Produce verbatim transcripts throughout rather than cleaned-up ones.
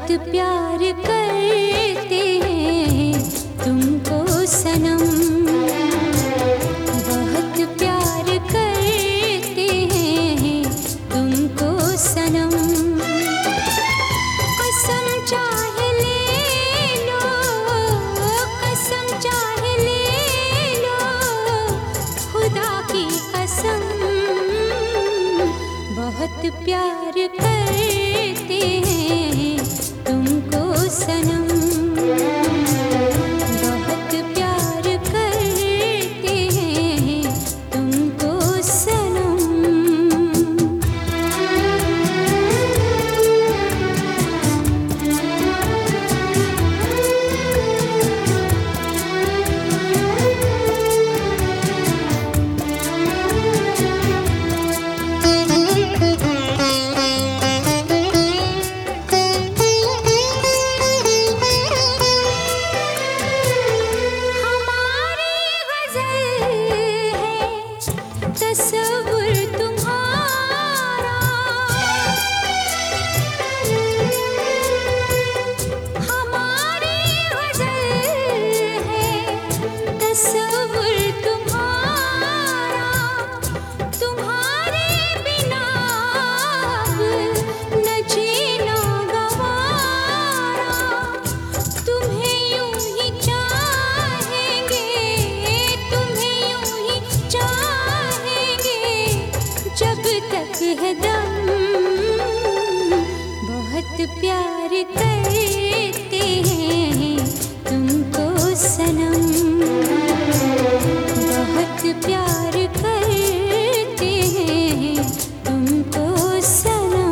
प्यार करते हैं तुमको सनम, बहुत प्यार करते हैं तुमको सनम। कसम चाहे ले लो, कसम चाहे ले लो, खुदा की कसम, बहुत प्यार करते हैं तुमको सनम, बहुत प्यार करते हैं तुमको सनम। तस्वुर तुम्हारा हमारी गज़ल है, तस्वुर तुम्हारा, तुम्हारे बिना अब न जीना गवारा। तुम्हें यूं ही चाहेंगे, तुम्हें यूं ही चाहेंगे जब तक है दम, बहुत प्यार करते हैं तुमको सनम, बहुत प्यार करते हैं तुमको सनम।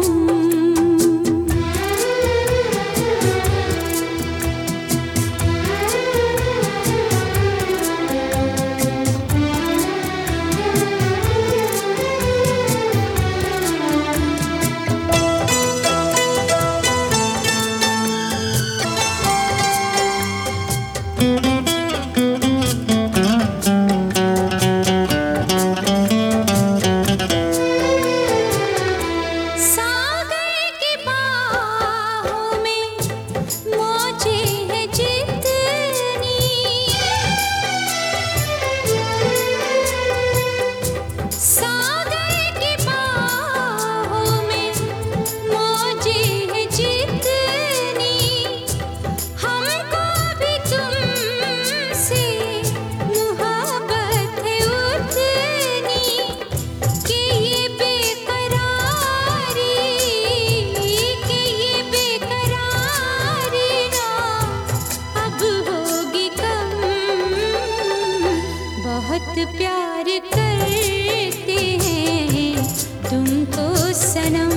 बहुत प्यार करते हैं तुमको सनम,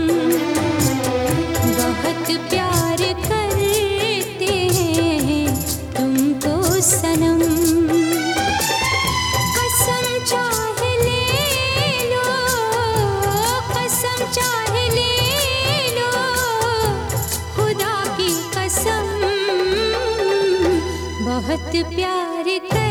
बहुत प्यार करते हैं तुमको सनम। कसम चाहे ले लो, कसम चाहे ले लो, खुदा की कसम, बहुत प्यार कर